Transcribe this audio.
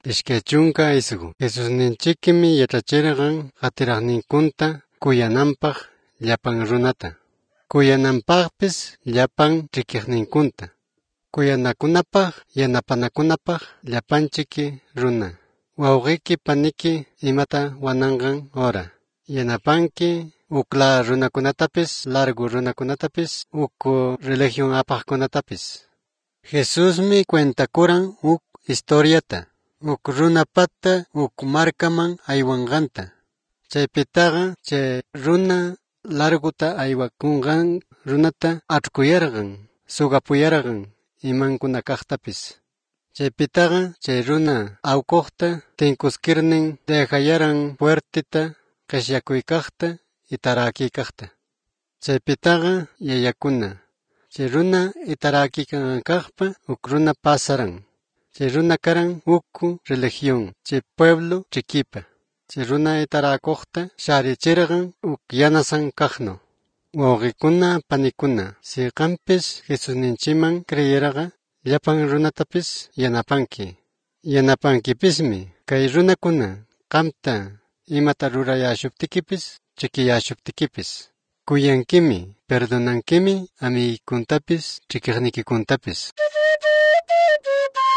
Ishkay chunka isqu Jesusninchikmi yachachirqan qatiraqninkunta kuyananpaq llapan runata. Kuyananpaqpis llapan riqiqninkunta. Kuyanakunapaq yanapanakunapaq llapanchiki runa. Wawqiki paniki imata wananqan hora. Yanapanki ukla runakunatapis, largu runakunatapis, religion apaqkunatapis. Jesusmi cuentakuran historiata. Runapata markaman aywanqanta. Chaypitaqa chay runa larguta aywakunqan runata atkuyarqan, suqapuyarqan imankuna kaqtapis. Chaypitaqa chay runa awkuqta tinkuskirnin dejayaran puertita qishyakuykaqta itarakiykaqta. Chaypitaqa yayakuna. Chay runa itarakiykaqpa runa pasaran. Chay runa karan religión, chay pueblo chikipa. Chay runa itarakuqta sharichirqan yanasan kaqnu. Wawqikuna, panikuna, si qampis Jesusninchiman creyeraqa, llapan runatapis yanapanki. Yanapankipismi, kay runakuna qamta imata rurayashuptikipis, chikiyashuptikipis. Kuyankimi, perdonankimi, amiguikuntapis, chikiqnikikuntapis.